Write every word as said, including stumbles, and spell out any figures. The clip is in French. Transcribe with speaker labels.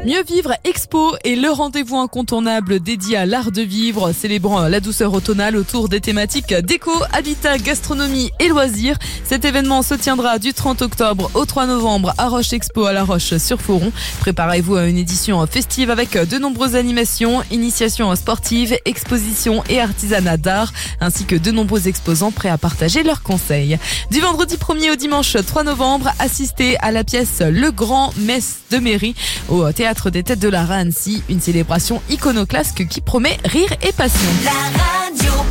Speaker 1: Mieux vivre Expo est le rendez-vous incontournable dédié à l'art de vivre, célébrant la douceur automnale autour des thématiques déco, habitat, gastronomie et loisirs. Cet événement se tiendra du trente octobre au trois novembre à Roche Expo à La Roche-sur-Foron. Préparez-vous à une édition festive avec de nombreuses animations, initiations sportives, expositions et artisanat d'art, ainsi que de nombreux exposants prêts à partager leurs conseils. Du vendredi premier au dimanche trois novembre, assistez à la pièce Le Grand Messe de Mairie au Théâtre des Têtes de l'Art à Annecy, une célébration iconoclaste qui promet rire et passion.
Speaker 2: La radio.